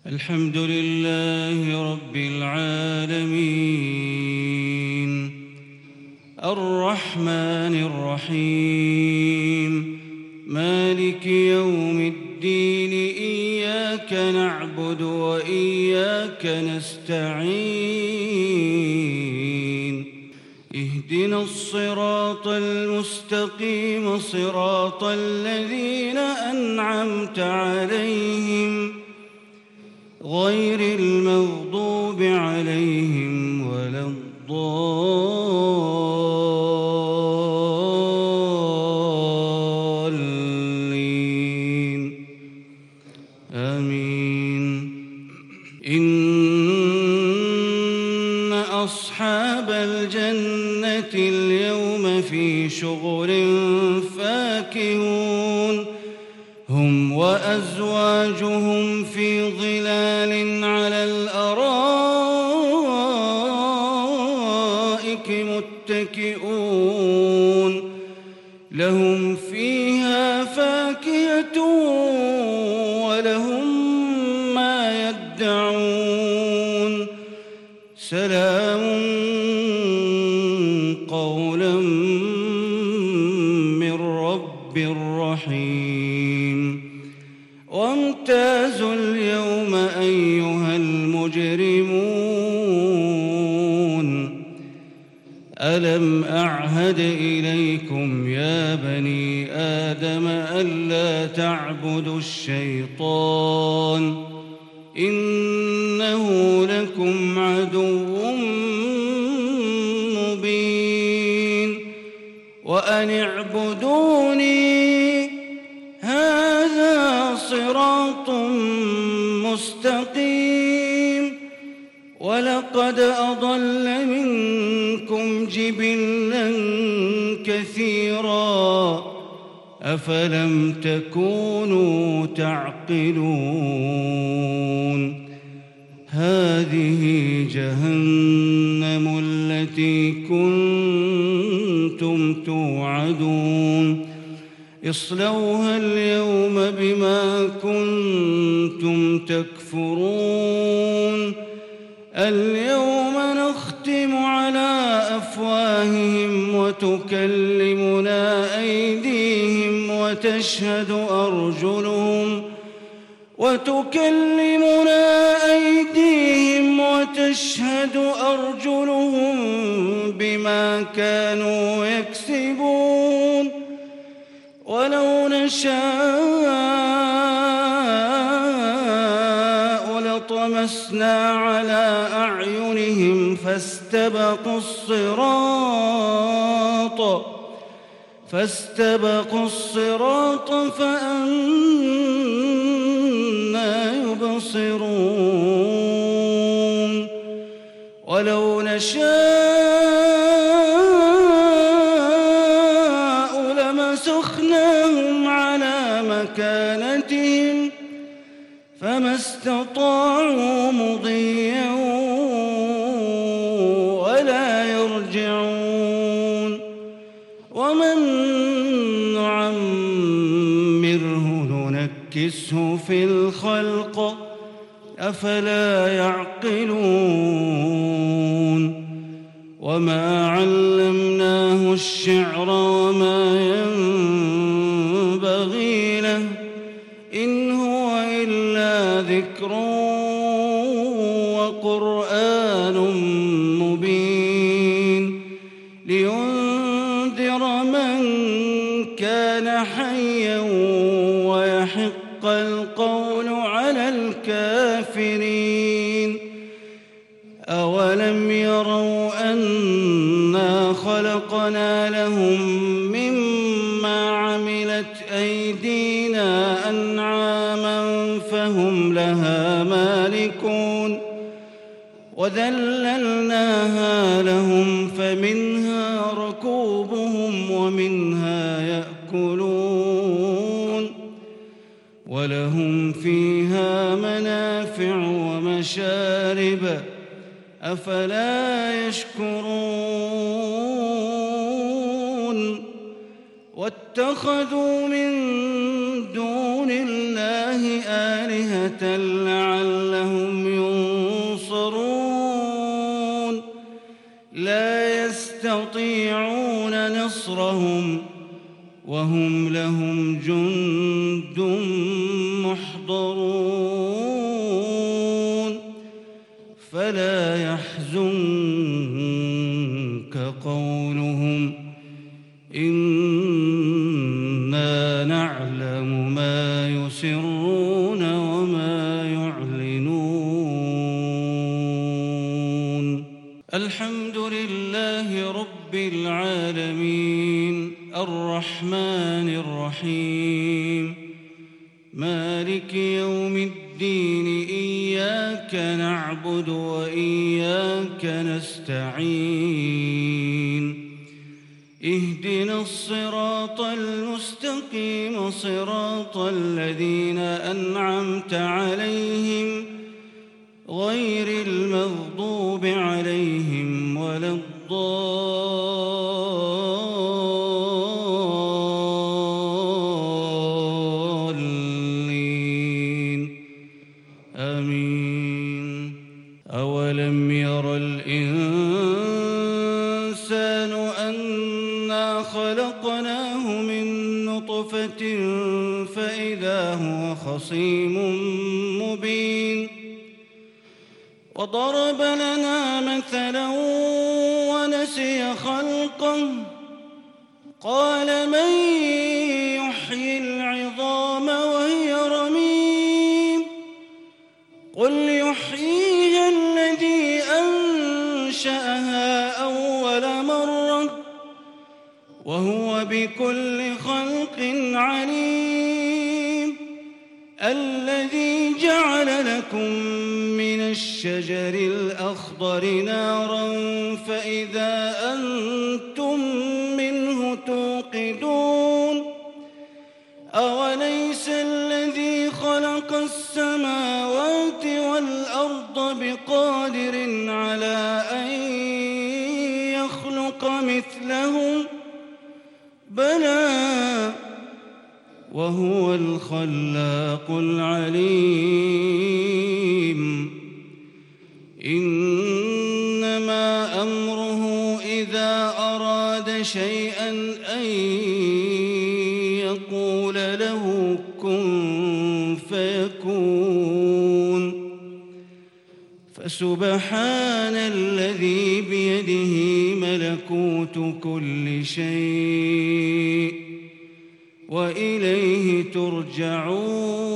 الحمد لله رب العالمين الرحمن الرحيم مالك يوم الدين إياك نعبد وإياك نستعين اهدنا الصراط المستقيم صراط الذين أنعمت عليهم غير المغضوب عليهم ولا الضالين آمين. إن أصحاب الجنة اليوم في شغل فاكهون هم وأزواجهم في ظلال على الأرائك متكئون لهم فيها فاكهة ولهم ما يدعون سلام قولا من رب رحيم. وامتازوا اليوم أيها المجرمون ألم أعهد إليكم يا بني آدم ألا تعبدوا الشيطان إنه لكم عدو مبين وأن اعبدوني هذا صراط مستقيم. ولقد أضل منكم جبلا كثيرا أفلم تكونوا تعقلون. هذه جهنم التي كنتم توعدون اصلوها اليوم بما كنتم تكفرون. اليوم نختم على أفواههم وتكلمنا أيديهم وتشهد أرجلهم بما كانوا يكسبون. ولو نشاء لطمسنا على أعينهم فاستبقوا الصراط فأنى يبصرون. ولو نشاء لمسخناهم على مكانتهم فما استطاعوا مضيا ولا يرجعون. ومن نعمره ننكسه في الخلق أفلا يعقلون. وما علمناه الشعر وما ينبغي له إن هو إلا ذكر وقرآن مبين لينذر من كان حيا ويحق القول على الكافرين. أولم يروا أنا خلقنا لهم مما عملت أيدينا أنعاما فهم لها مالكون وذللناها لهم فمنها ركوبهم ومنها يأكلون ولهم فيها منافع ومشارب أفلا يشكرون. واتخذوا من دون الله آلهة لعلهم يستطيعون نصرهم وهم لهم جند محضرون فلا يحزنك قولهم إنا نعلم ما يسرون وما يعلنون الحمد لله رب العالمين الرحمن الرحيم مالك يوم الدين إياك نعبد وإياك نستعين اهدنا الصراط المستقيم صراط الذين أنعمت عليهم غير المغضوب عليهم ولا الضالين آمين أولم ير الإنسان أنا خلقناه من نطفة فإذا هو خصيم مبين وضرب لنا مثلا ونسي خلقه قال من يحيي العظام وهي رميم قل يحييها الذي أنشأها أول مرة وهو بكل خلق عليم الذي جعل لكم من الشجر الأخضر نارا فإذا أنتم منه توقدون أوليس الذي خلق السماوات والأرض بقادر على أن يخلق مثلهم بلى وهو الخلاق العليم إنما أمره إذا أراد شيئا أن يقول له كن فيكون فسبحان الذي بيده ملكوت كل شيء وإليه ترجعون